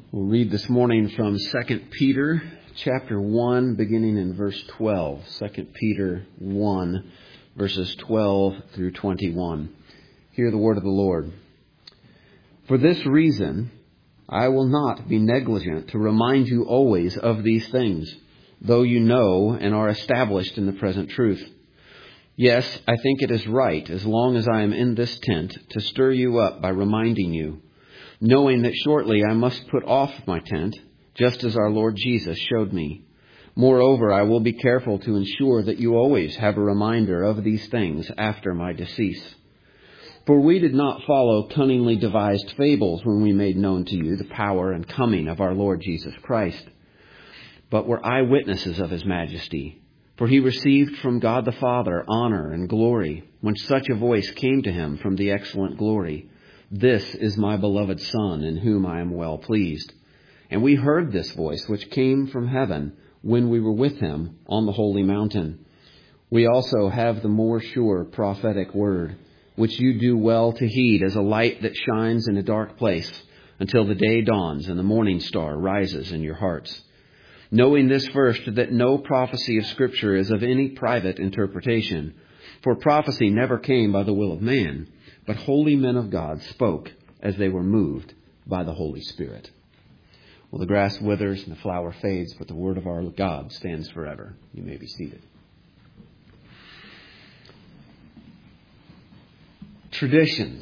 We'll read this morning from 2 Peter chapter 1, beginning in verse 12. 2 Peter 1, verses 12 through 21. Hear the word of the Lord. For this reason, I will not be negligent to remind you always of these things, though you know and are established in the present truth. Yes, I think it is right, as long as I am in this tent, to stir you up by reminding you, knowing that shortly I must put off my tent, just as our Lord Jesus showed me. Moreover, I will be careful to ensure that you always have a reminder of these things after my decease. For we did not follow cunningly devised fables when we made known to you the power and coming of our Lord Jesus Christ, but were eyewitnesses of his majesty. For he received from God the Father honor and glory when such a voice came to him from the excellent glory. This is my beloved Son, in whom I am well pleased. And we heard this voice which came from heaven when we were with him on the holy mountain. We also have the more sure prophetic word, which you do well to heed as a light that shines in a dark place until the day dawns and the morning star rises in your hearts. Knowing this first, that no prophecy of Scripture is of any private interpretation. For prophecy never came by the will of man, but holy men of God spoke as they were moved by the Holy Spirit. Well, the grass withers and the flower fades, but the word of our God stands forever. You may be seated. Traditions,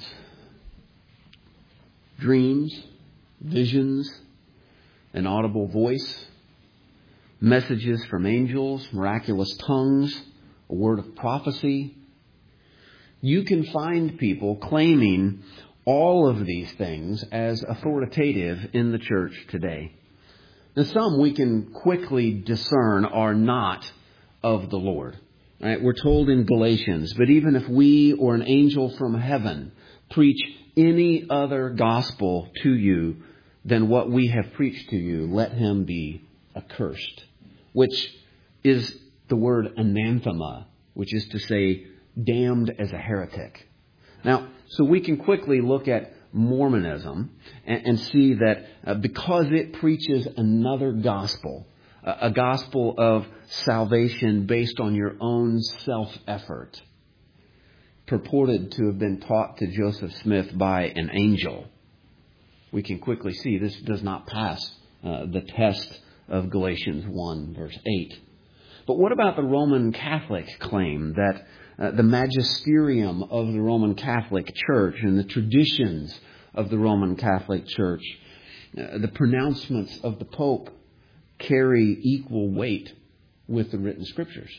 dreams, visions, an audible voice, messages from angels, miraculous tongues, a word of prophecy. You can find people claiming all of these things as authoritative in the church today. Now, some we can quickly discern are not of the Lord. Right? We're told in Galatians, but even if we or an angel from heaven preach any other gospel to you than what we have preached to you, let him be accursed, which is the word anathema, which is to say damned as a heretic. Now, so we can quickly look at Mormonism and see that because it preaches another gospel, a gospel of salvation based on your own self-effort, purported to have been taught to Joseph Smith by an angel, we can quickly see this does not pass the test of Galatians 1, verse 8. But what about the Roman Catholic claim that the magisterium of the Roman Catholic Church and the traditions of the Roman Catholic Church, the pronouncements of the Pope, carry equal weight with the written Scriptures?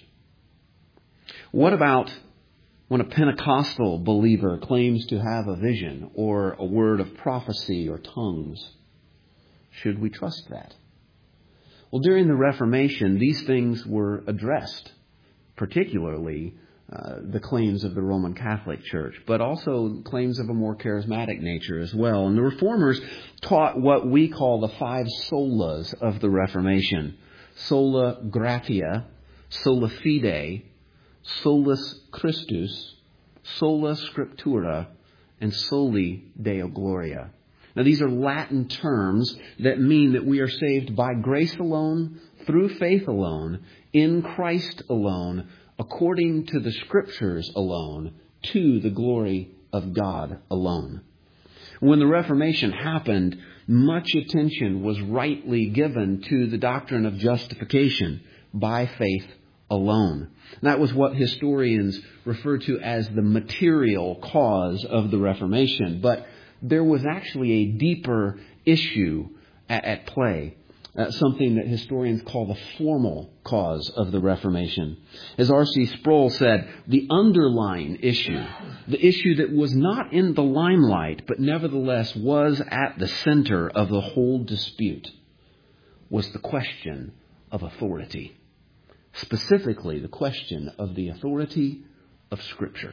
What about when a Pentecostal believer claims to have a vision or a word of prophecy or tongues? Should we trust that? Well, during the Reformation, these things were addressed, particularly the claims of the Roman Catholic Church, but also claims of a more charismatic nature as well. And the Reformers taught what we call the five solas of the Reformation: sola gratia, sola fide, solus Christus, sola scriptura, and soli Deo gloria. Now, these are Latin terms that mean that we are saved by grace alone, through faith alone, in Christ alone, according to the Scriptures alone, to the glory of God alone. When the Reformation happened, much attention was rightly given to the doctrine of justification by faith alone. That was what historians refer to as the material cause of the Reformation. But there was actually a deeper issue at play, something that historians call the formal cause of the Reformation. As R.C. Sproul said, the underlying issue, the issue that was not in the limelight, but nevertheless was at the center of the whole dispute, was the question of authority. Specifically, the question of the authority of Scripture.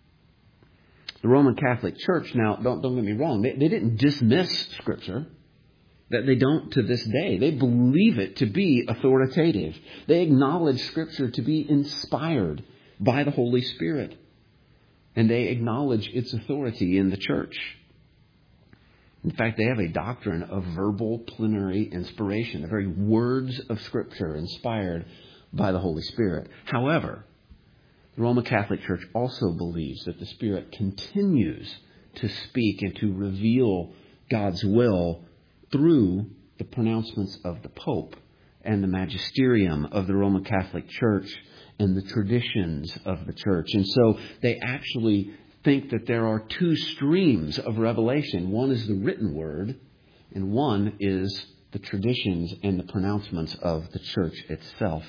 The Roman Catholic Church, now, don't get me wrong, they didn't dismiss Scripture. That they don't to this day. They believe it to be authoritative. They acknowledge Scripture to be inspired by the Holy Spirit. And they acknowledge its authority in the church. In fact, they have a doctrine of verbal plenary inspiration, the very words of Scripture inspired by the Holy Spirit. However, the Roman Catholic Church also believes that the Spirit continues to speak and to reveal God's will through the pronouncements of the Pope and the magisterium of the Roman Catholic Church and the traditions of the Church. And so they actually think that there are two streams of revelation. One is the written word, and one is the traditions and the pronouncements of the Church itself.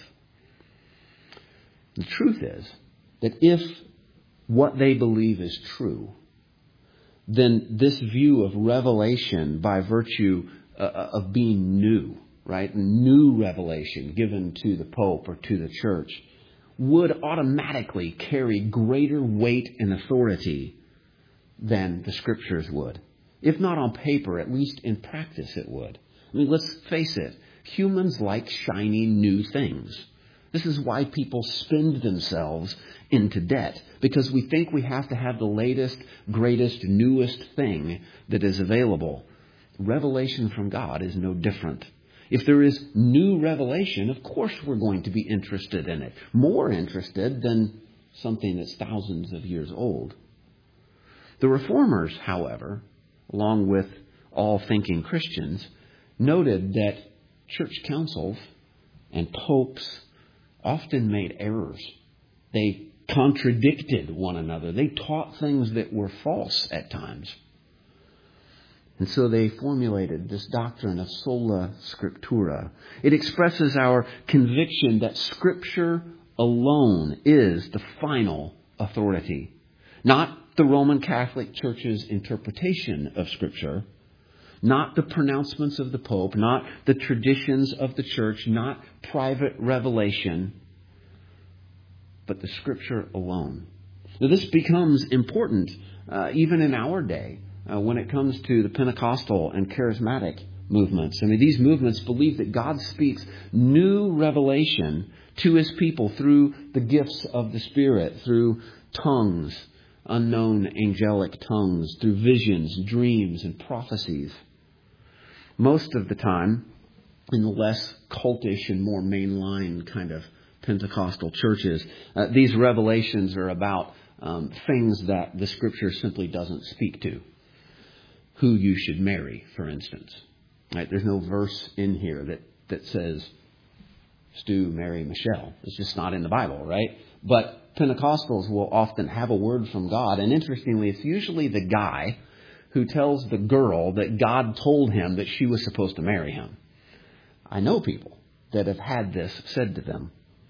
The truth is that if what they believe is true, then this view of revelation by virtue of being new, right? New revelation given to the Pope or to the Church would automatically carry greater weight and authority than the Scriptures would. If not on paper, at least in practice it would. I mean, let's face it. Humans like shiny new things. This is why people spend themselves into debt, because we think we have to have the latest, greatest, newest thing that is available. Revelation from God is no different. If there is new revelation, of course we're going to be interested in it. More interested than something that's thousands of years old. The Reformers, however, along with all thinking Christians, noted that church councils and popes often made errors. They contradicted one another. They taught things that were false at times. And so they formulated this doctrine of sola scriptura. It expresses our conviction that Scripture alone is the final authority. Not the Roman Catholic Church's interpretation of Scripture, not the pronouncements of the Pope, not the traditions of the Church, not private revelation, but the Scripture alone. Now, this becomes important even in our day. When it comes to the Pentecostal and charismatic movements. I mean, these movements believe that God speaks new revelation to His people through the gifts of the Spirit, through tongues, unknown angelic tongues, through visions, dreams, and prophecies. Most of the time, in the less cultish and more mainline kind of Pentecostal churches, these revelations are about things that the Scripture simply doesn't speak to. Who you should marry, for instance. Right? There's no verse in here that says, Stu, marry Michelle. It's just not in the Bible, right? But Pentecostals will often have a word from God. And interestingly, it's usually the guy who tells the girl that God told him that she was supposed to marry him. I know people that have had this said to them.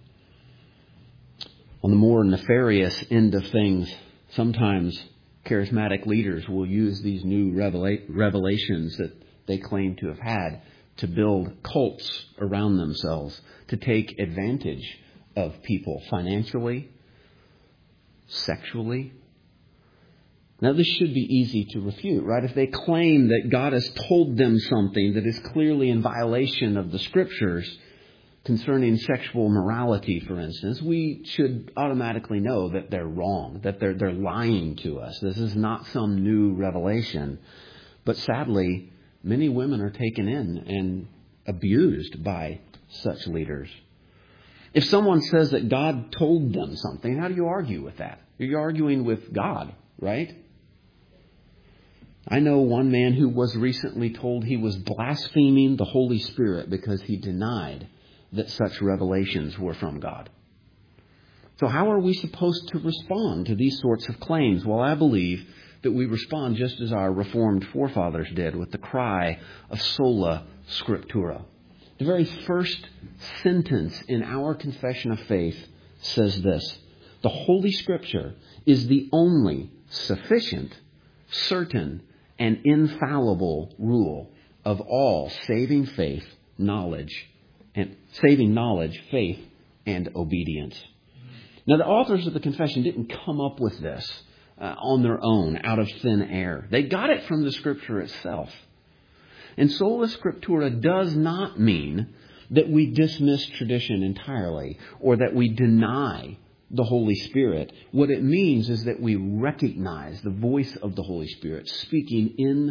On the more nefarious end of things, sometimes charismatic leaders will use these new revelations that they claim to have had to build cults around themselves, to take advantage of people financially, sexually. Now, this should be easy to refute, right? If they claim that God has told them something that is clearly in violation of the Scriptures, concerning sexual morality, for instance, we should automatically know that they're wrong, that they're lying to us. This is not some new revelation. But sadly, many women are taken in and abused by such leaders. If someone says that God told them something, how do you argue with that? You're arguing with God, right? I know one man who was recently told he was blaspheming the Holy Spirit because he denied that such revelations were from God. So how are we supposed to respond to these sorts of claims? Well, I believe that we respond just as our Reformed forefathers did with the cry of sola scriptura. The very first sentence in our confession of faith says this: the Holy Scripture is the only sufficient, certain, and infallible rule of all saving faith, knowledge, faith, and obedience. Now, the authors of the confession didn't come up with this on their own, out of thin air. They got it from the Scripture itself. And sola scriptura does not mean that we dismiss tradition entirely or that we deny the Holy Spirit. What it means is that we recognize the voice of the Holy Spirit speaking in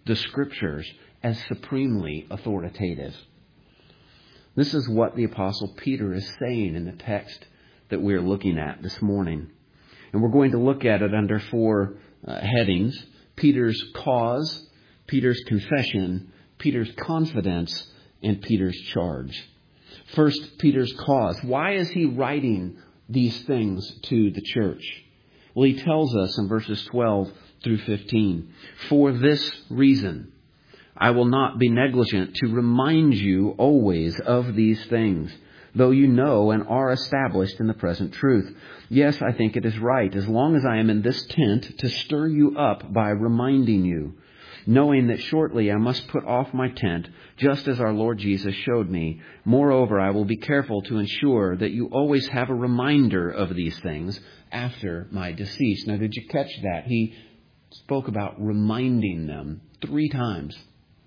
the Scriptures as supremely authoritative. This is what the Apostle Peter is saying in the text that we're looking at this morning. And we're going to look at it under 4 headings: Peter's cause, Peter's confession, Peter's confidence, and Peter's charge. First, Peter's cause. Why is he writing these things to the church? Well, he tells us in verses 12 through 15, "For this reason, I will not be negligent to remind you always of these things, though you know and are established in the present truth. Yes, I think it is right, as long as I am in this tent, to stir you up by reminding you, knowing that shortly I must put off my tent, just as our Lord Jesus showed me. Moreover, I will be careful to ensure that you always have a reminder of these things after my decease." Now, did you catch that? He spoke about reminding them 3 times.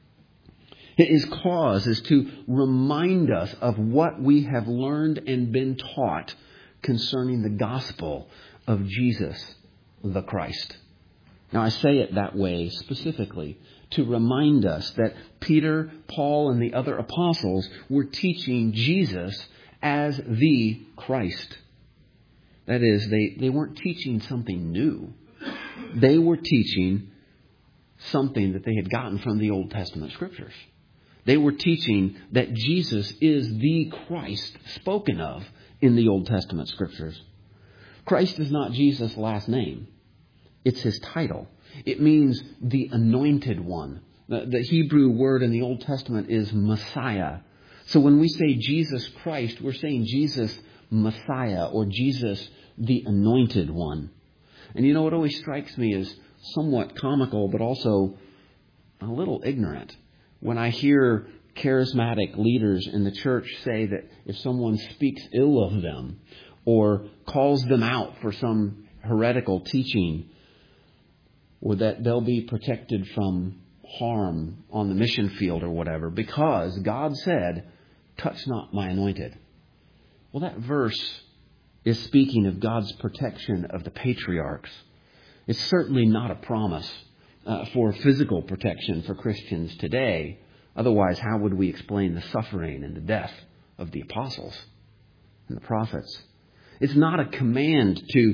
His cause is to remind us of what we have learned and been taught concerning the gospel of Jesus the Christ. Now, I say it that way specifically to remind us that Peter, Paul, and the other apostles were teaching Jesus as the Christ. That is, they weren't teaching something new. They were teaching something that they had gotten from the Old Testament Scriptures. They were teaching that Jesus is the Christ spoken of in the Old Testament Scriptures. Christ is not Jesus' last name. It's his title. It means the anointed one. The Hebrew word in the Old Testament is Messiah. So when we say Jesus Christ, we're saying Jesus Messiah, or Jesus the anointed one. And you know what always strikes me as somewhat comical, but also a little ignorant, when I hear charismatic leaders in the church say that if someone speaks ill of them or calls them out for some heretical teaching, or that they'll be protected from harm on the mission field or whatever, because God said, "Touch not my anointed." Well, that verse is speaking of God's protection of the patriarchs. It's certainly not a promise for physical protection for Christians today. Otherwise, how would we explain the suffering and the death of the apostles and the prophets? It's not a command to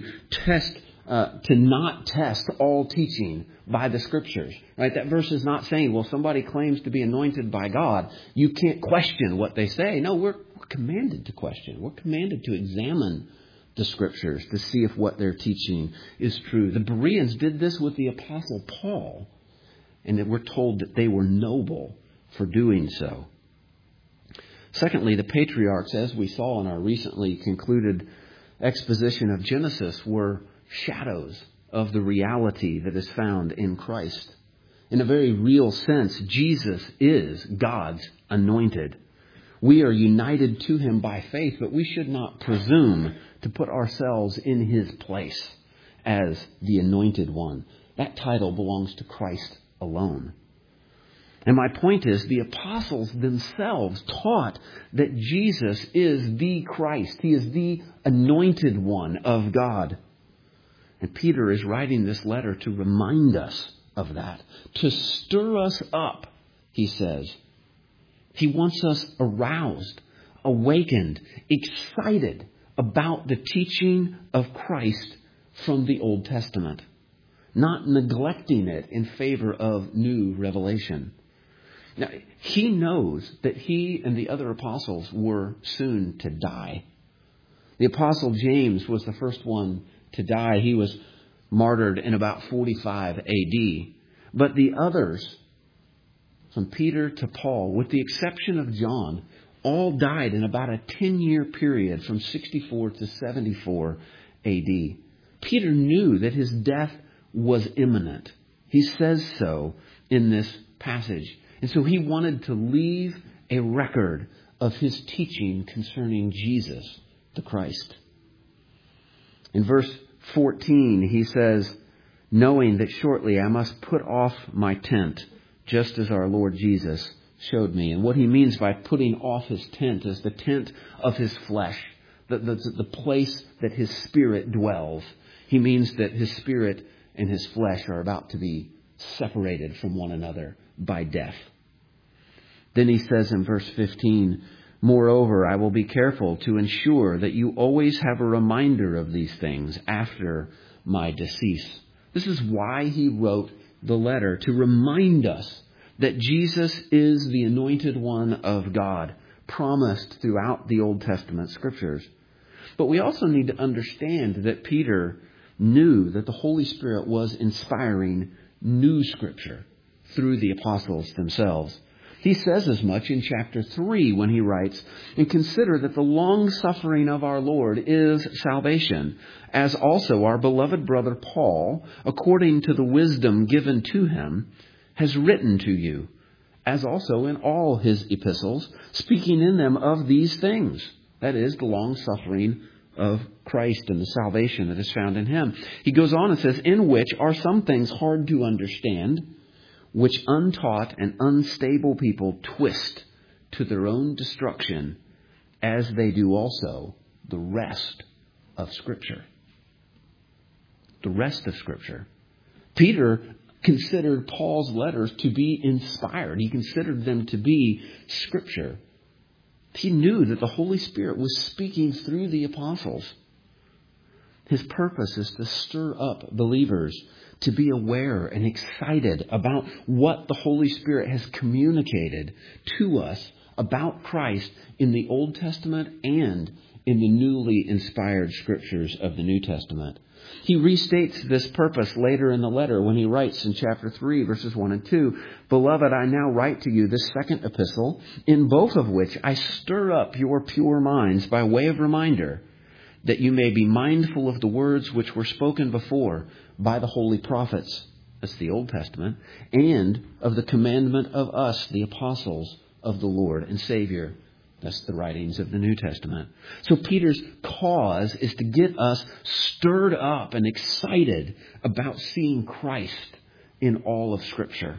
not test all teaching by the Scriptures, right? That verse is not saying, well, somebody claims to be anointed by God, you can't question what they say. No, we're commanded to question. We're commanded to examine the Scriptures to see if what they're teaching is true. The Bereans did this with the Apostle Paul, and that we're told that they were noble for doing so. Secondly, the patriarchs, as we saw in our recently concluded exposition of Genesis, were shadows of the reality that is found in Christ. In a very real sense, Jesus is God's anointed. We are united to him by faith, but we should not presume to put ourselves in his place as the anointed one. That title belongs to Christ alone. And my point is, the apostles themselves taught that Jesus is the Christ. He is the anointed one of God. And Peter is writing this letter to remind us of that, to stir us up, he says. He wants us aroused, awakened, excited about the teaching of Christ from the Old Testament, not neglecting it in favor of new revelation. Now, he knows that he and the other apostles were soon to die. The apostle James was the first one to die. He was martyred in about 45 AD. But the others, from Peter to Paul, with the exception of John, all died in about a 10-year period from 64 to 74 AD. Peter knew that his death was imminent. He says so in this passage. And so he wanted to leave a record of his teaching concerning Jesus, the Christ. In verse 14, he says, knowing that shortly I must put off my tent, just as our Lord Jesus showed me. And what he means by putting off his tent is the tent of his flesh, the place that his spirit dwells. He means that his spirit and his flesh are about to be separated from one another by death. Then he says in verse 15, moreover, I will be careful to ensure that you always have a reminder of these things after my decease. This is why he wrote the letter, to remind us that Jesus is the anointed one of God, promised throughout the Old Testament scriptures. But we also need to understand that Peter knew that the Holy Spirit was inspiring new scripture through the apostles themselves. He says as much in chapter 3 when he writes, and consider that the long suffering of our Lord is salvation, as also our beloved brother Paul, according to the wisdom given to him, has written to you, as also in all his epistles, speaking in them of these things. That is, the long suffering of Christ and the salvation that is found in him. He goes on and says, in which are some things hard to understand, which untaught and unstable people twist to their own destruction, as they do also the rest of Scripture. The rest of Scripture. Peter considered Paul's letters to be inspired. He considered them to be Scripture. He knew that the Holy Spirit was speaking through the apostles. His purpose is to stir up believers to be aware and excited about what the Holy Spirit has communicated to us about Christ in the Old Testament and in the newly inspired scriptures of the New Testament. He restates this purpose later in the letter when he writes in chapter 3, verses 1 and 2, Beloved, I now write to you this second epistle, in both of which I stir up your pure minds by way of reminder, that you may be mindful of the words which were spoken before by the holy prophets, that's the Old Testament, and of the commandment of us, the apostles of the Lord and Savior. That's the writings of the New Testament. So Peter's cause is to get us stirred up and excited about seeing Christ in all of Scripture.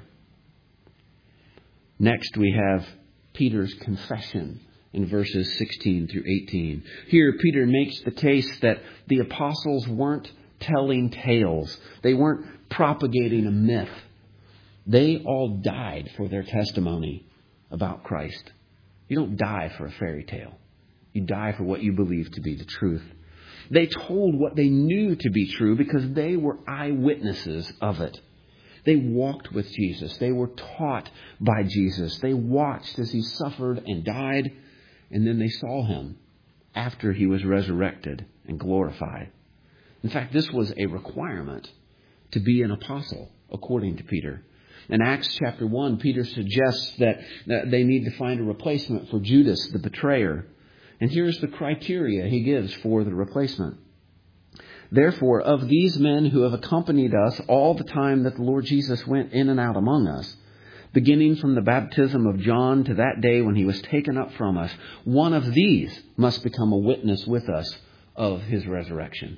Next, we have Peter's confession in verses 16 through 18. Here, Peter makes the case that the apostles weren't telling tales. They weren't propagating a myth. They all died for their testimony about Christ. You don't die for a fairy tale. You die for what you believe to be the truth. They told what they knew to be true because they were eyewitnesses of it. They walked with Jesus. They were taught by Jesus. They watched as he suffered and died, and then they saw him after he was resurrected and glorified. In fact, this was a requirement to be an apostle, according to Peter. In Acts chapter 1, Peter suggests that they need to find a replacement for Judas, the betrayer. And here's the criteria he gives for the replacement. Therefore, of these men who have accompanied us all the time that the Lord Jesus went in and out among us, beginning from the baptism of John to that day when he was taken up from us, one of these must become a witness with us of his resurrection.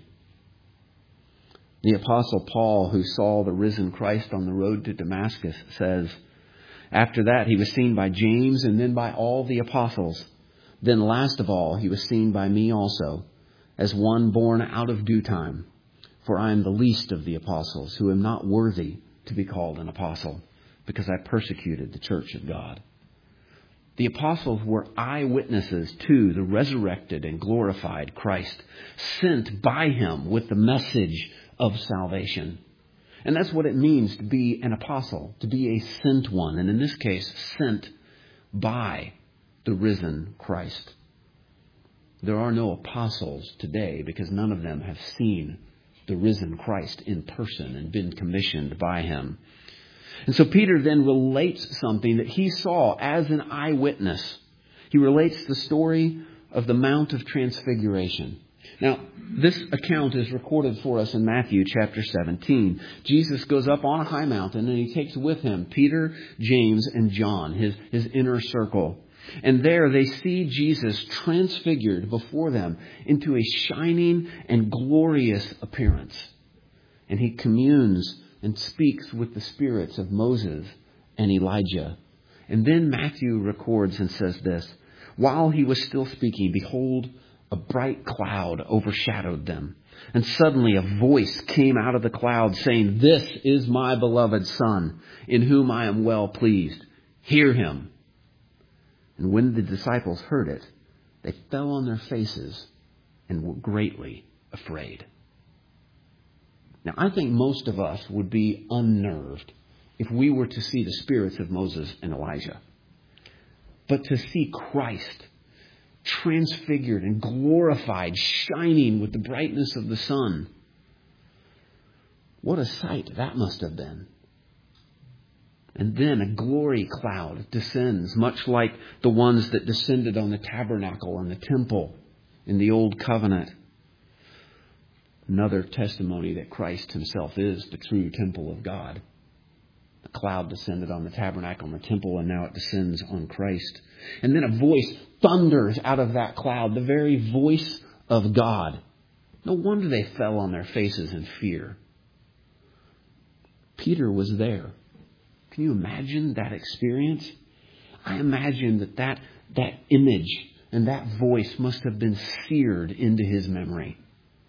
The Apostle Paul, who saw the risen Christ on the road to Damascus, says, after that he was seen by James and then by all the apostles. Then last of all he was seen by me also, as one born out of due time. For I am the least of the apostles, who am not worthy to be called an apostle, because I persecuted the church of God. The apostles were eyewitnesses to the resurrected and glorified Christ, sent by him with the message of salvation. And that's what it means to be an apostle, to be a sent one. And in this case, sent by the risen Christ. There are no apostles today because none of them have seen the risen Christ in person and been commissioned by him. And so Peter then relates something that he saw as an eyewitness. He relates the story of the Mount of Transfiguration. Now, this account is recorded for us in Matthew chapter 17. Jesus goes up on a high mountain and he takes with him Peter, James, and John, his inner circle. And there they see Jesus transfigured before them into a shining and glorious appearance. And he communes and speaks with the spirits of Moses and Elijah. And then Matthew records and says this, while he was still speaking, behold, a bright cloud overshadowed them. And suddenly a voice came out of the cloud saying, "This is my beloved Son, in whom I am well pleased. Hear him." And when the disciples heard it, they fell on their faces and were greatly afraid. Now, I think most of us would be unnerved if we were to see the spirits of Moses and Elijah. But to see Christ transfigured and glorified, shining with the brightness of the sun, what a sight that must have been. And then a glory cloud descends, much like the ones that descended on the tabernacle and the temple in the Old Covenant. Another testimony that Christ himself is the true temple of God. The cloud descended on the tabernacle and the temple, and now it descends on Christ. And then a voice thunders out of that cloud, the very voice of God. No wonder they fell on their faces in fear. Peter was there. Can you imagine that experience? I imagine that image and that voice must have been seared into his memory.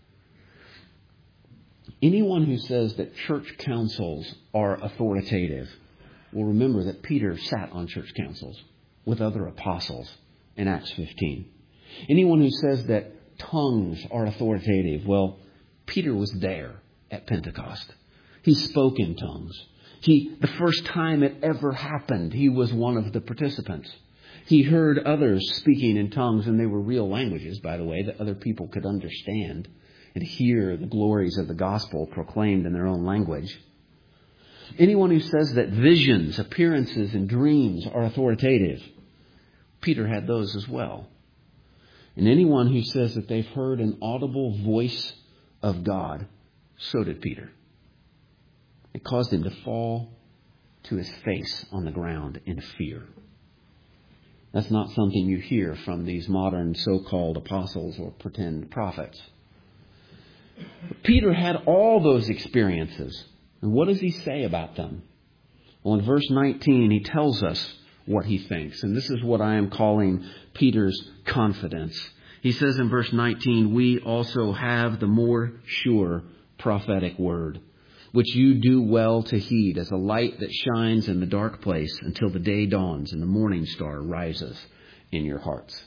Anyone who says that church councils are authoritative will remember that Peter sat on church councils with other apostles in Acts 15. Anyone who says that tongues are authoritative, well, Peter was there at Pentecost. He spoke in tongues. The first time it ever happened, he was one of the participants. He heard others speaking in tongues, and they were real languages, by the way, that other people could understand and hear the glories of the gospel proclaimed in their own language. Anyone who says that visions, appearances, and dreams are authoritative, Peter had those as well. And anyone who says that they've heard an audible voice of God, so did Peter. It caused him to fall to his face on the ground in fear. That's not something you hear from these modern so-called apostles or pretend prophets. But Peter had all those experiences. And what does he say about them? Well, in verse 19, he tells us what he thinks. And this is what I am calling Peter's confidence. He says in verse 19, "We also have the more sure prophetic word, which you do well to heed as a light that shines in the dark place until the day dawns and the morning star rises in your hearts."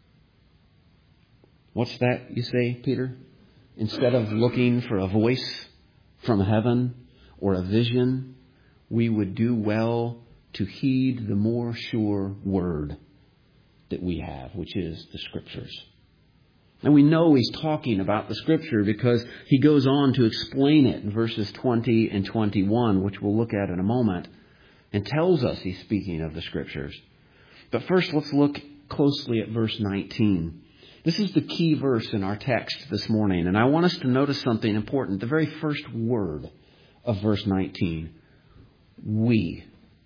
What's that, you say, Peter? Instead of looking for a voice from heaven or a vision, we would do well to heed the more sure word that we have, which is the Scriptures. And we know he's talking about the Scripture because he goes on to explain it in verses 20 and 21, which we'll look at in a moment, and tells us he's speaking of the Scriptures. But first, let's look closely at verse 19. This is the key verse in our text this morning, and I want us to notice something important. The very first word of verse 19, we.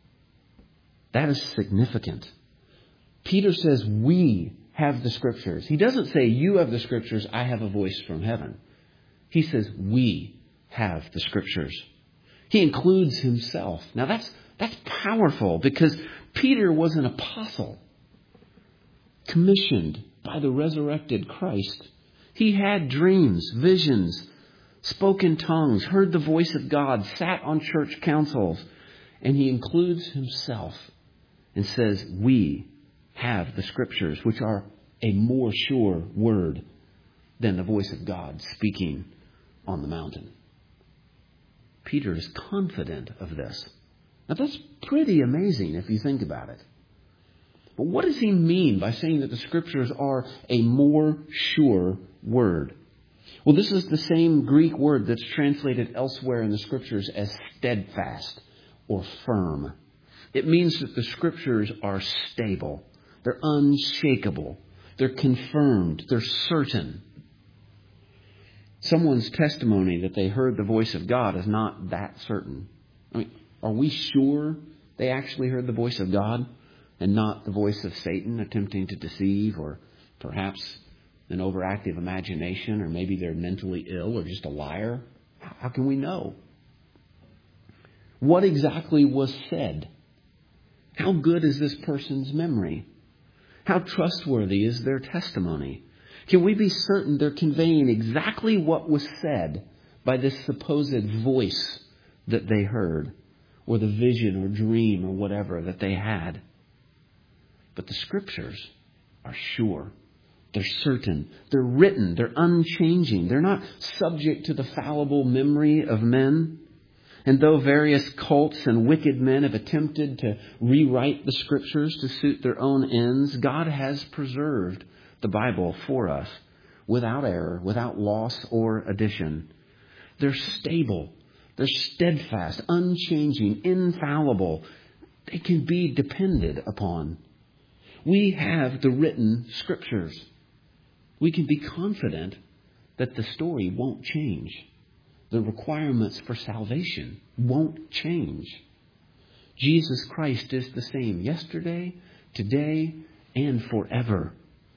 That is significant. Peter says we have the Scriptures. He doesn't say you have the Scriptures, I have a voice from heaven. He says we have the Scriptures. He includes himself. Now that's powerful because Peter was an apostle commissioned by the resurrected Christ. He had dreams, visions, spoke in tongues, heard the voice of God, sat on church councils, and he includes himself and says, we have the Scriptures, which are a more sure word than the voice of God speaking on the mountain. Peter is confident of this. Now that's pretty amazing if you think about it. But what does he mean by saying that the Scriptures are a more sure word? Well, this is the same Greek word that's translated elsewhere in the Scriptures as steadfast or firm. It means that the Scriptures are stable. They're unshakable. They're confirmed. They're certain. Someone's testimony that they heard the voice of God is not that certain. I mean, are we sure they actually heard the voice of God and not the voice of Satan attempting to deceive, or perhaps an overactive imagination, or maybe they're mentally ill or just a liar? How can we know? What exactly was said? How good is this person's memory? How trustworthy is their testimony? Can we be certain they're conveying exactly what was said by this supposed voice that they heard, or the vision or dream or whatever that they had? But the Scriptures are sure. They're certain. They're written. They're unchanging. They're not subject to the fallible memory of men. And though various cults and wicked men have attempted to rewrite the Scriptures to suit their own ends, God has preserved the Bible for us without error, without loss or addition. They're stable. They're steadfast, unchanging, infallible. They can be depended upon. We have the written Scriptures. We can be confident that the story won't change. The requirements for salvation won't change. Jesus Christ is the same yesterday, today, and forever.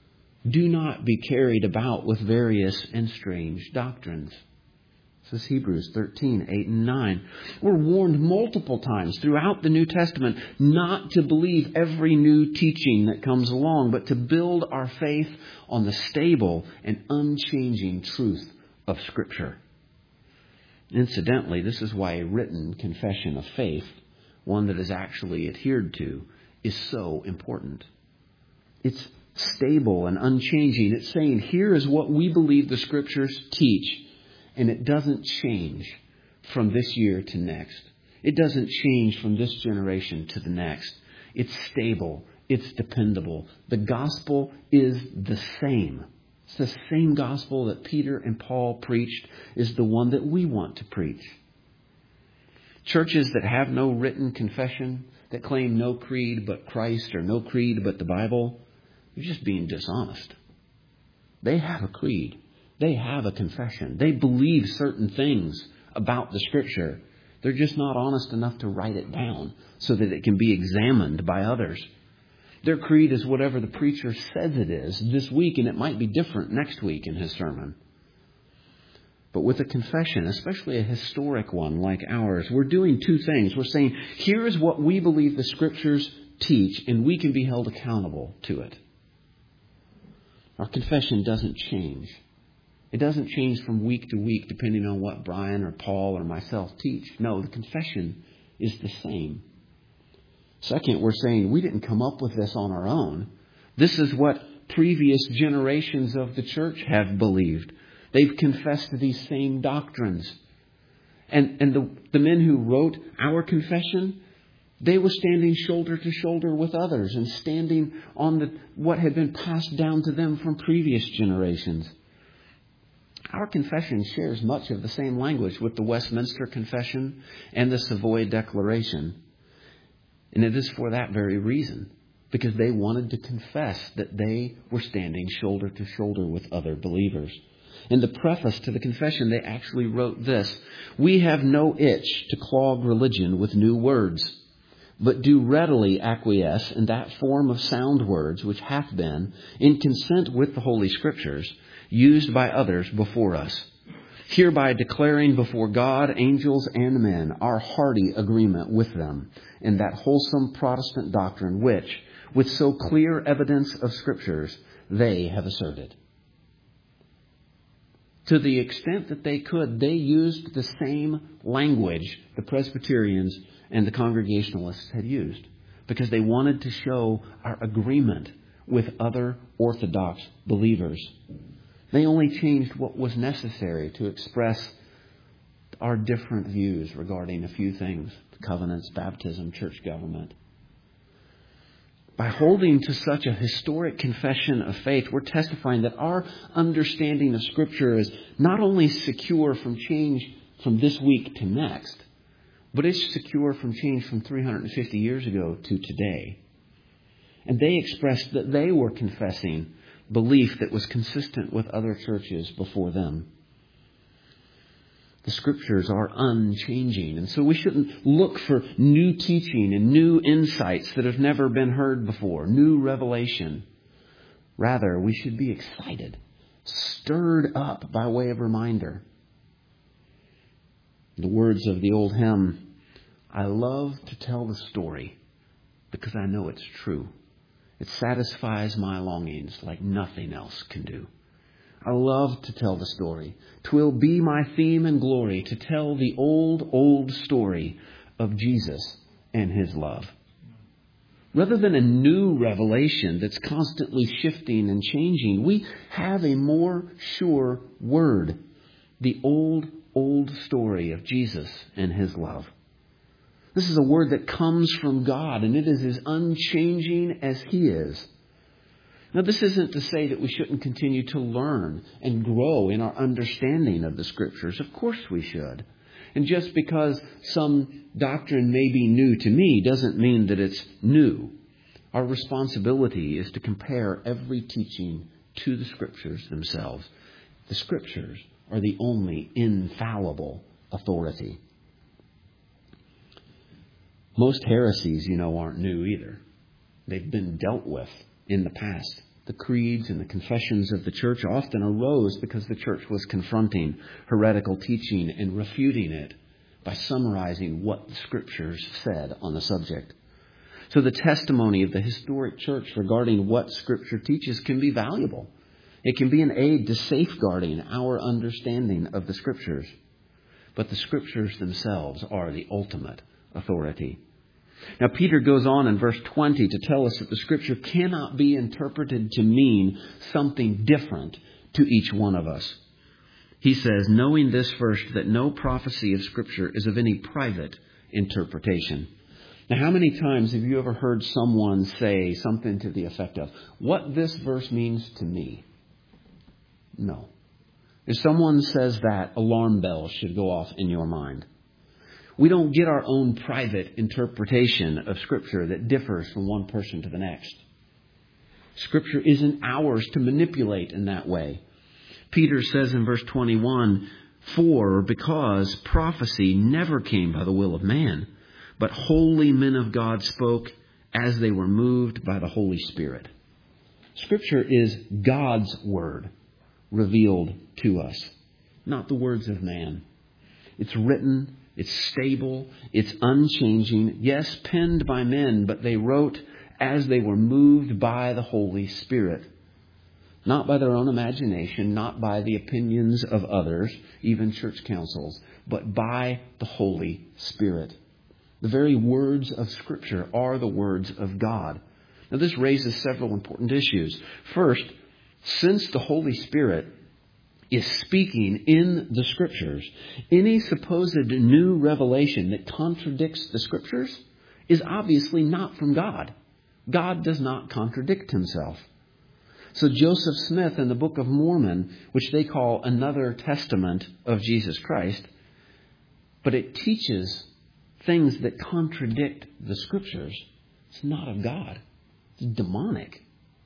Do not be carried about with various and strange doctrines. This is Hebrews 13, 8 and 9. We're warned multiple times throughout the New Testament not to believe every new teaching that comes along, but to build our faith on the stable and unchanging truth of Scripture. Incidentally, this is why a written confession of faith, one that is actually adhered to, is so important. It's stable and unchanging. It's saying, here is what we believe the Scriptures teach. And it doesn't change from this year to next. It doesn't change from this generation to the next. It's stable. It's dependable. The gospel is the same. It's the same gospel that Peter and Paul preached is the one that we want to preach. Churches that have no written confession, that claim no creed but Christ or no creed but the Bible, they're just being dishonest. They have a creed. They have a confession. They believe certain things about the Scripture. They're just not honest enough to write it down so that it can be examined by others. Their creed is whatever the preacher says it is this week, and it might be different next week in his sermon. But with a confession, especially a historic one like ours, we're doing two things. We're saying, here is what we believe the Scriptures teach, and we can be held accountable to it. Our confession doesn't change. It doesn't change from week to week depending on what Brian or Paul or myself teach. No, the confession is the same. Second, we're saying we didn't come up with this on our own. This is what previous generations of the church have believed. They've confessed these same doctrines. And the men who wrote our confession, they were standing shoulder to shoulder with others and standing on what had been passed down to them from previous generations. Our confession shares much of the same language with the Westminster Confession and the Savoy Declaration. And it is for that very reason, because they wanted to confess that they were standing shoulder to shoulder with other believers. In the preface to the confession, they actually wrote this: "We have no itch to clog religion with new words, but do readily acquiesce in that form of sound words which hath been, in consent with the Holy Scriptures, used by others before us, hereby declaring before God, angels, and men our hearty agreement with them in that wholesome Protestant doctrine which, with so clear evidence of Scriptures, they have asserted." To the extent that they could, they used the same language the Presbyterians and the Congregationalists had used, because they wanted to show our agreement with other Orthodox believers. They only changed what was necessary to express our different views regarding a few things: covenants, baptism, church government. By holding to such a historic confession of faith, we're testifying that our understanding of Scripture is not only secure from change from this week to next, but it's secure from change from 350 years ago to today. And they expressed that they were confessing belief that was consistent with other churches before them. The Scriptures are unchanging, and so we shouldn't look for new teaching and new insights that have never been heard before, new revelation. Rather, we should be excited, stirred up by way of reminder. The words of the old hymn, "I love to tell the story because I know it's true. It satisfies my longings like nothing else can do." I love to tell the story. 'Twill be my theme and glory to tell the old, old story of Jesus and His love. Rather than a new revelation that's constantly shifting and changing, we have a more sure word. The old, old story of Jesus and His love. This is a word that comes from God, and it is as unchanging as He is. Now, this isn't to say that we shouldn't continue to learn and grow in our understanding of the Scriptures. Of course we should. And just because some doctrine may be new to me doesn't mean that it's new. Our responsibility is to compare every teaching to the Scriptures themselves. The Scriptures are the only infallible authority. Most heresies, aren't new either. They've been dealt with in the past. The creeds and the confessions of the church often arose because the church was confronting heretical teaching and refuting it by summarizing what the Scriptures said on the subject. So the testimony of the historic church regarding what Scripture teaches can be valuable. It can be an aid to safeguarding our understanding of the Scriptures. But the Scriptures themselves are the ultimate authority. Now, Peter goes on in verse 20 to tell us that the Scripture cannot be interpreted to mean something different to each one of us. He says, knowing this first, that no prophecy of Scripture is of any private interpretation. Now, how many times have you ever heard someone say something to the effect of, what this verse means to me? No. If someone says that, alarm bells should go off in your mind. We don't get our own private interpretation of Scripture that differs from one person to the next. Scripture isn't ours to manipulate in that way. Peter says in verse 21, because prophecy never came by the will of man, but holy men of God spoke as they were moved by the Holy Spirit. Scripture is God's word revealed to us, not the words of man. It's written, it's stable, it's unchanging. Yes, penned by men, but they wrote as they were moved by the Holy Spirit. Not by their own imagination, not by the opinions of others, even church councils, but by the Holy Spirit. The very words of Scripture are the words of God. Now, this raises several important issues. First, since the Holy Spirit is speaking in the Scriptures, any supposed new revelation that contradicts the Scriptures is obviously not from God. God does not contradict Himself. So Joseph Smith in the Book of Mormon, which they call another testament of Jesus Christ, but it teaches things that contradict the Scriptures. It's not of God. It's demonic.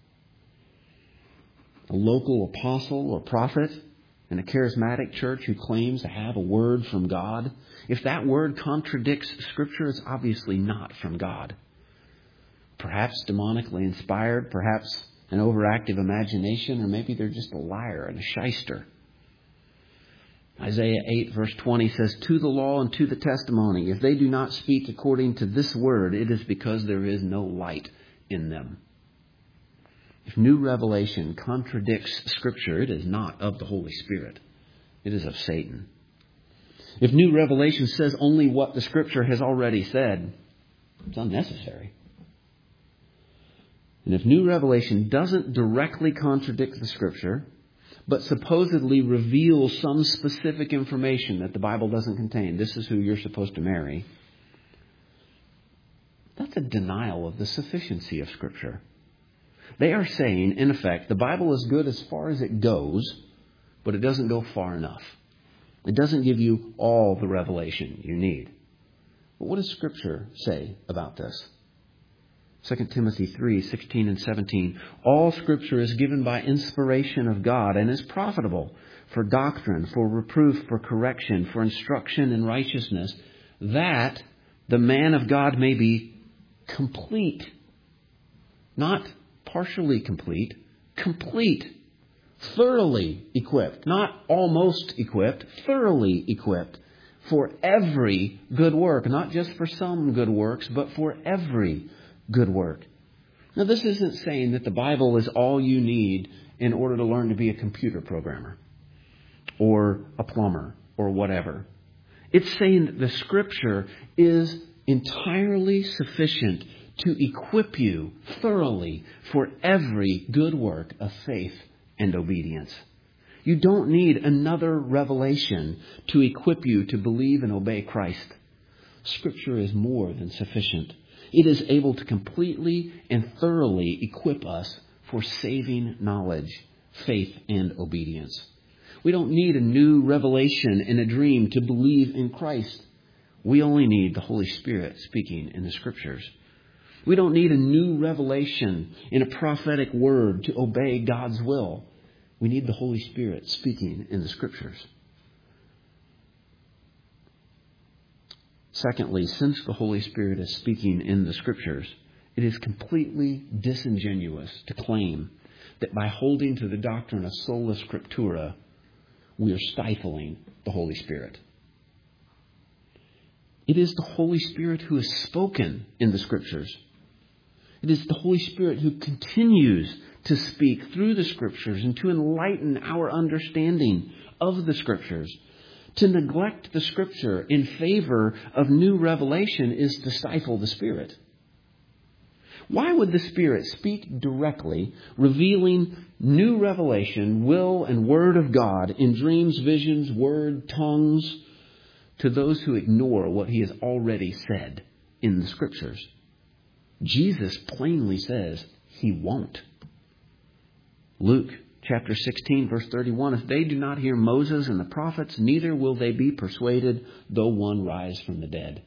A local apostle or prophet in a charismatic church who claims to have a word from God, if that word contradicts Scripture, it's obviously not from God. Perhaps demonically inspired, perhaps an overactive imagination, or maybe they're just a liar and a shyster. Isaiah 8 verse 20 says, to the law and to the testimony, if they do not speak according to this word, it is because there is no light in them. If new revelation contradicts Scripture, it is not of the Holy Spirit. It is of Satan. If new revelation says only what the Scripture has already said, it's unnecessary. And if new revelation doesn't directly contradict the Scripture, but supposedly reveals some specific information that the Bible doesn't contain, this is who you're supposed to marry, that's a denial of the sufficiency of Scripture. They are saying, in effect, the Bible is good as far as it goes, but it doesn't go far enough. It doesn't give you all the revelation you need. But what does Scripture say about this? 2 Timothy 3:16 and 17. All Scripture is given by inspiration of God and is profitable for doctrine, for reproof, for correction, for instruction in righteousness, that the man of God may be complete. Not partially complete, complete. Thoroughly equipped. Not almost equipped, thoroughly equipped for every good work. Not just for some good works, but for every good work. Now, this isn't saying that the Bible is all you need in order to learn to be a computer programmer or a plumber or whatever. It's saying that the Scripture is entirely sufficient to equip you thoroughly for every good work of faith and obedience. You don't need another revelation to equip you to believe and obey Christ. Scripture is more than sufficient. It is able to completely and thoroughly equip us for saving knowledge, faith, and obedience. We don't need a new revelation in a dream to believe in Christ. We only need the Holy Spirit speaking in the Scriptures. We don't need a new revelation in a prophetic word to obey God's will. We need the Holy Spirit speaking in the Scriptures. Secondly, since the Holy Spirit is speaking in the Scriptures, it is completely disingenuous to claim that by holding to the doctrine of sola scriptura, we are stifling the Holy Spirit. It is the Holy Spirit who has spoken in the Scriptures. It is the Holy Spirit who continues to speak through the Scriptures and to enlighten our understanding of the Scriptures. To neglect the Scripture in favor of new revelation is to stifle the Spirit. Why would the Spirit speak directly, revealing new revelation, will, and word of God in dreams, visions, word, tongues, to those who ignore what He has already said in the Scriptures? Jesus plainly says He won't. Luke chapter 16, verse 31, if they do not hear Moses and the prophets, neither will they be persuaded, though one rise from the dead.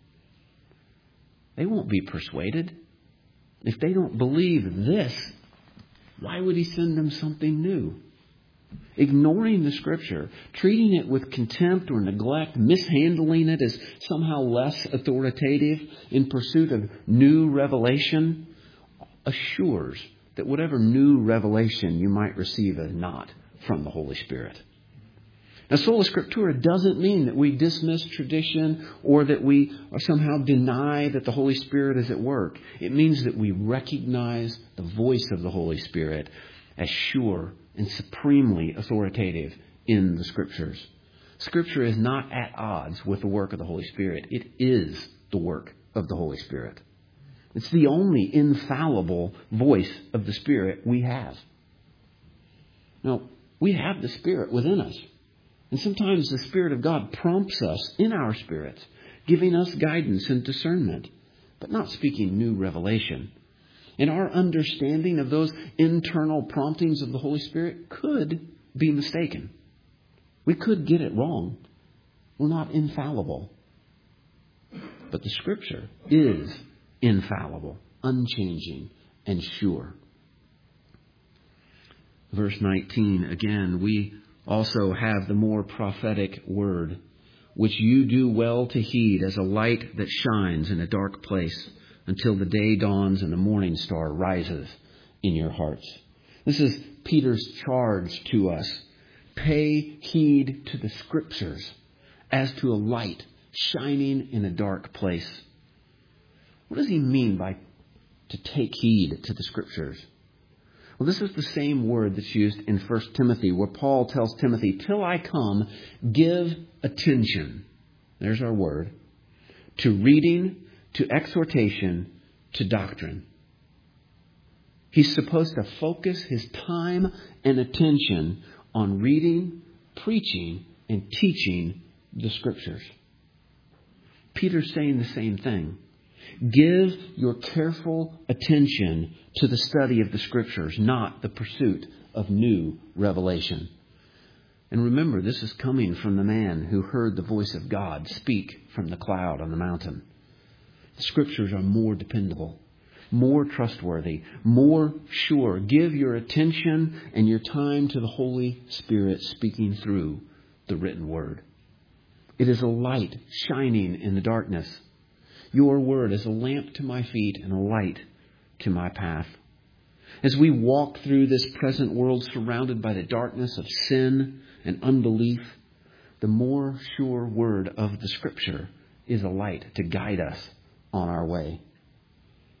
They won't be persuaded. If they don't believe this, why would He send them something new? Ignoring the Scripture, treating it with contempt or neglect, mishandling it as somehow less authoritative in pursuit of new revelation, assures that whatever new revelation you might receive is not from the Holy Spirit. Now, sola scriptura doesn't mean that we dismiss tradition or that we somehow deny that the Holy Spirit is at work. It means that we recognize the voice of the Holy Spirit as sure and supremely authoritative in the Scriptures. Scripture is not at odds with the work of the Holy Spirit. It is the work of the Holy Spirit. It's the only infallible voice of the Spirit we have. Now, we have the Spirit within us. And sometimes the Spirit of God prompts us in our spirits, giving us guidance and discernment, but not speaking new revelation. And our understanding of those internal promptings of the Holy Spirit could be mistaken. We could get it wrong. We're not infallible. But the Scripture is infallible, unchanging, and sure. Verse 19, again, we also have the more prophetic word, which you do well to heed as a light that shines in a dark place until the day dawns and the morning star rises in your hearts. This is Peter's charge to us. Pay heed to the Scriptures as to a light shining in a dark place. What does he mean by to take heed to the Scriptures? Well, this is the same word that's used in 1 Timothy, where Paul tells Timothy, till I come, give attention. There's our word. To reading, to exhortation, to doctrine. He's supposed to focus his time and attention on reading, preaching, and teaching the Scriptures. Peter's saying the same thing. Give your careful attention to the study of the Scriptures, not the pursuit of new revelation. And remember, this is coming from the man who heard the voice of God speak from the cloud on the mountain. The Scriptures are more dependable, more trustworthy, more sure. Give your attention and your time to the Holy Spirit speaking through the written word. It is a light shining in the darkness. Your word is a lamp to my feet and a light to my path. As we walk through this present world surrounded by the darkness of sin and unbelief, the more sure word of the Scripture is a light to guide us on our way.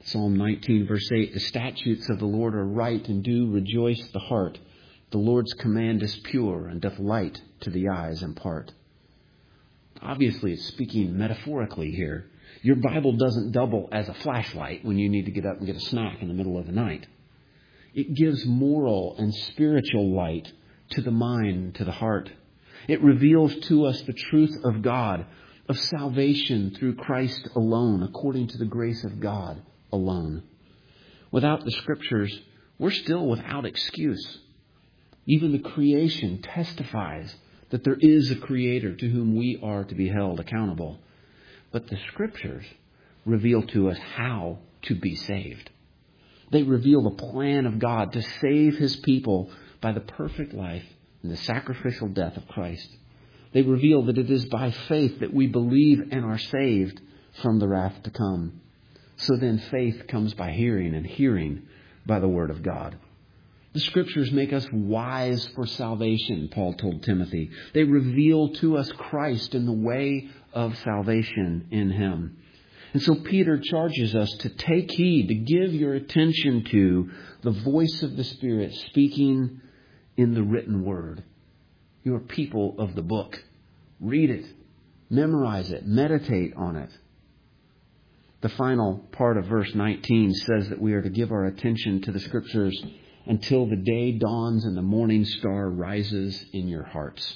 Psalm 19, verse 8, the statutes of the Lord are right and do rejoice the heart. The Lord's command is pure and doth light to the eyes impart. Obviously, it's speaking metaphorically here. Your Bible doesn't double as a flashlight when you need to get up and get a snack in the middle of the night. It gives moral and spiritual light to the mind, to the heart. It reveals to us the truth of God, of salvation through Christ alone, according to the grace of God alone. Without the Scriptures, we're still without excuse. Even the creation testifies that there is a Creator to whom we are to be held accountable. But the Scriptures reveal to us how to be saved. They reveal the plan of God to save His people by the perfect life and the sacrificial death of Christ. They reveal that it is by faith that we believe and are saved from the wrath to come. So then faith comes by hearing, and hearing by the Word of God. The Scriptures make us wise for salvation, Paul told Timothy. They reveal to us Christ and the way of salvation in Him. And so Peter charges us to take heed, to give your attention to the voice of the Spirit speaking in the written Word. You are people of the book. Read it, memorize it, meditate on it. The final part of verse 19 says that we are to give our attention to the Scriptures until the day dawns and the morning star rises in your hearts.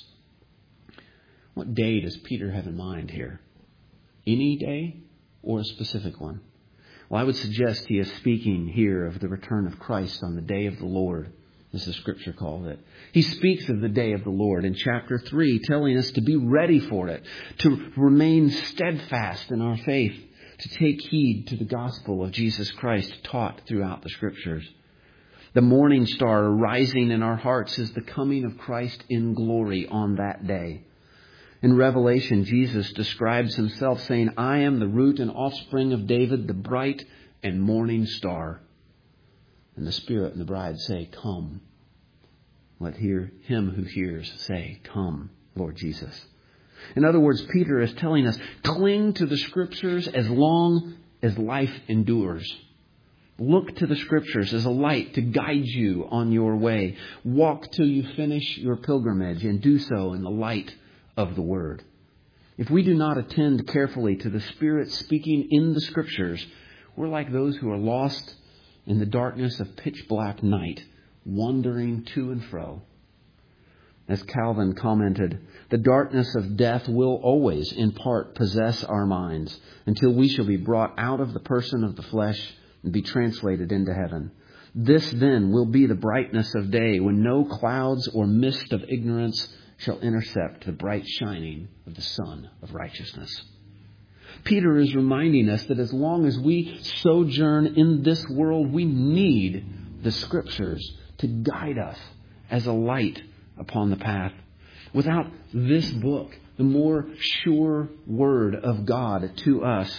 What day does Peter have in mind here? Any day or a specific one? Well, I would suggest he is speaking here of the return of Christ on the day of the Lord, as the Scripture calls it. He speaks of the day of the Lord in chapter 3, telling us to be ready for it, to remain steadfast in our faith, to take heed to the gospel of Jesus Christ taught throughout the Scriptures. The morning star rising in our hearts is the coming of Christ in glory on that day. In Revelation, Jesus describes Himself saying, I am the root and offspring of David, the bright and morning star. And the Spirit and the bride say, come. Let him who hears say, come, Lord Jesus. In other words, Peter is telling us, cling to the Scriptures as long as life endures. Look to the Scriptures as a light to guide you on your way. Walk till you finish your pilgrimage, and do so in the light of the Word. If we do not attend carefully to the Spirit speaking in the Scriptures, we're like those who are lost in the darkness of pitch black night, wandering to and fro. As Calvin commented, the darkness of death will always, in part, possess our minds until we shall be brought out of the person of the flesh and be translated into heaven. This then will be the brightness of day, when no clouds or mist of ignorance shall intercept the bright shining of the sun of righteousness. Peter is reminding us that as long as we sojourn in this world, we need the Scriptures to guide us as a light upon the path. Without this book, the more sure Word of God to us,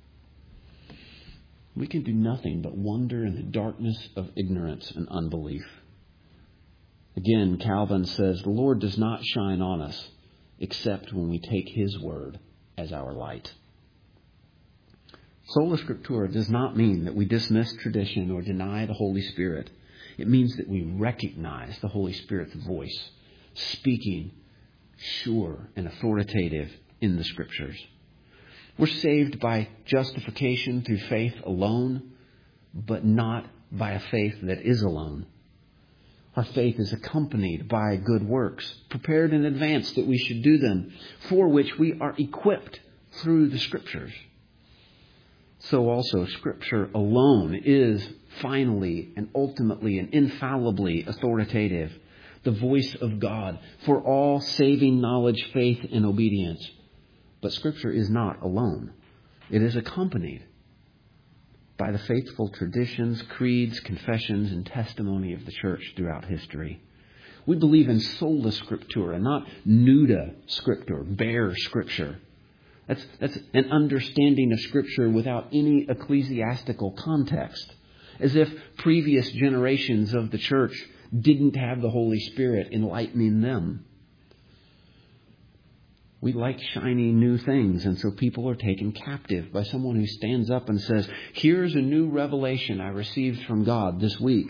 we can do nothing but wander in the darkness of ignorance and unbelief. Again, Calvin says, the Lord does not shine on us except when we take His Word as our light. Sola Scriptura does not mean that we dismiss tradition or deny the Holy Spirit. It means that we recognize the Holy Spirit's voice, speaking sure and authoritative in the Scriptures. We're saved by justification through faith alone, but not by a faith that is alone. Our faith is accompanied by good works, prepared in advance that we should do them, for which we are equipped through the Scriptures. So also, Scripture alone is finally and ultimately and infallibly authoritative, the voice of God for all saving knowledge, faith, and obedience. But Scripture is not alone. It is accompanied by the faithful traditions, creeds, confessions, and testimony of the church throughout history. We believe in sola scriptura, not nuda scriptura, bare Scripture. That's an understanding of Scripture without any ecclesiastical context, as if previous generations of the church didn't have the Holy Spirit enlightening them. We like shiny new things, and so people are taken captive by someone who stands up and says, here's a new revelation I received from God this week.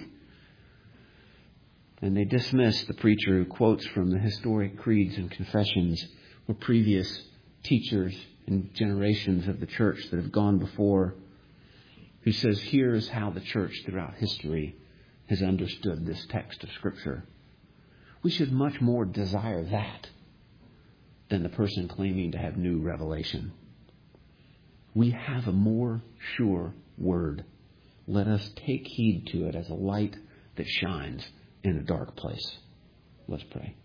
And they dismiss the preacher who quotes from the historic creeds and confessions or previous teachers and generations of the church that have gone before, who says, here's how the church throughout history has understood this text of Scripture. We should much more desire that than the person claiming to have new revelation. We have a more sure word. Let us take heed to it as a light that shines in a dark place. Let's pray.